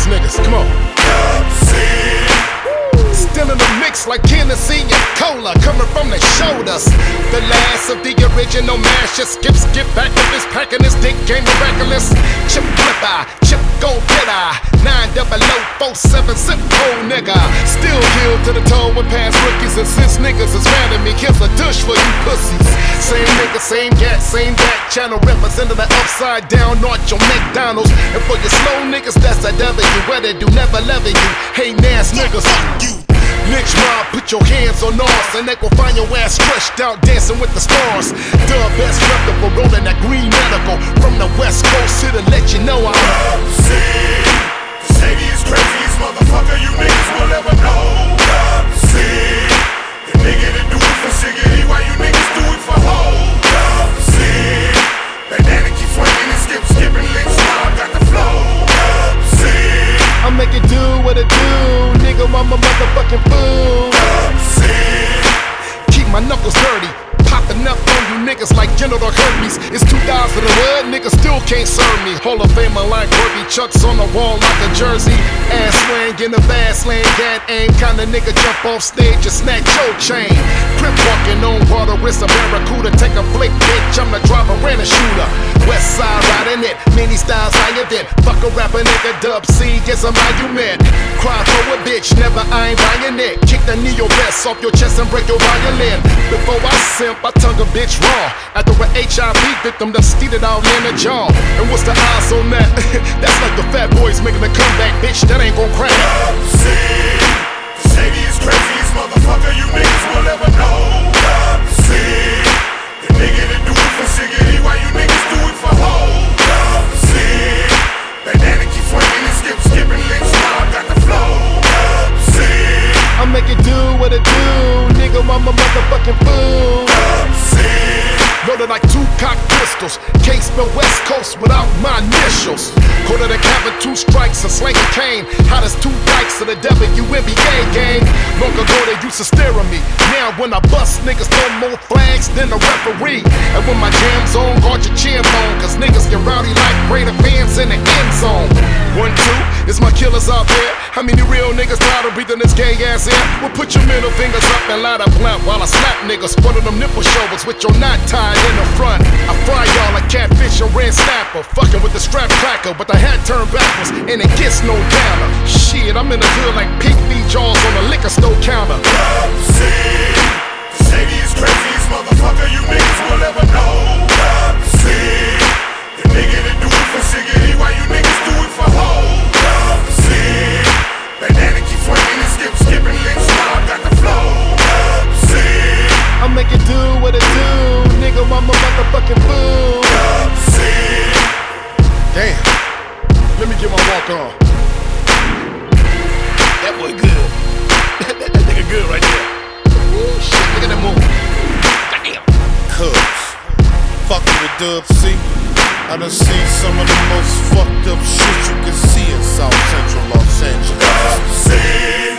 niggas. Come on. Still in the mix like Hennessy and Cola, coming from the shoulders. The last of the original mash. Just skip back to this pack and this dick game miraculous. Chip flipper, chip go getter. 90047 zip code nigga. Still kill to the toe with past rookies. And since niggas is mad at me, here's a douche for you pussies. Same nigga, same gat, same back channel. Representing the upside down north your McDonald's. And for your slow niggas, that's a W. Where they do never loving you. Hey, ass niggas, fuck you. Lynch mob, put your hands on ours, and they gon' find your ass stretched out dancing with the stars. The best reputable rolling that green medical from the west coast here to let you know I'm Shady is craziest motherfucker you niggas will ever know. The nigga that do it for cigarette, why you niggas do it for hoe? Bandana keep swinging and skipping Lynch mob got the flow. I make it do what it do, nigga, I'm a motherfucking fool. Keep my knuckles dirty, popping up on you niggas like genital herpes. It's 2000 and what, niggas still can't serve me. Hall of Famer like Herbie, Chucks on the wall like a jersey. Ass swing in the fast lane, gat aim, kinda nigga jump off stage and snatch your chain. Crip walking on water, wrist a barracuda, take a flick, bitch, I'm the driver and a shooter. West side riding it, many styles higher than fuck a rapper nigga, Dub C, yes I'm monument. Cry for a bitch, never I ain't buying it. Kick the neo vest off your chest and break your violin. Before I simp, I tongue a bitch raw. After an HIV victim that steated out in the jaw. And what's the odds on that? That's like the fat boys making a comeback, bitch, that ain't gon' crack. Shady is craziest motherfucker you niggas will ever know. The nigga that do it for cigarette, why you niggas do it for hoe? Bandana keep swinging and skipping Lynch mob got the flow. I make it do what it do, nigga, I'm a motherfucking fool. Loaded like 2 cock pistols, case for West Coast without my initials. Quarter the cabin, 2 strikes and slang a cane. Hot as 2 dikes of the WNBA game. Long ago they used to stare at me. Now when I bust, niggas throw more flags than a referee. And when my jam's on, guard your chin bone, cause niggas get rowdy like Raider fans in the end zone. 1, 2, is my killers out there? How many real niggas tired of breathing this gay ass air? Well, put your middle fingers up and light a blunt while I slap niggas. One of them nipple shoulders with your knot tied in the front. I fry y'all like catfish and red snapper. Fucking with the strap cracker, but the hat turned backwards and it gets no downer. Shit, I'm in the hood like pig feed jaws on a liquor store counter. Shady is craziest motherfucker you niggas will ever know. The nigga that do it for cigarette, why you niggas do it for hoe? Bandana keep swinging and skipping Lynch mob got the flow. I make it do what it do, nigga, I'm a motherfucking fool. Damn, let me get my walk on. That boy good. that nigga good right there. Ooh, shit, look at that move. Damn. Cuz, fucking with Dub C, I done seen some of the most fucked up shit you can see in South Central Los Angeles.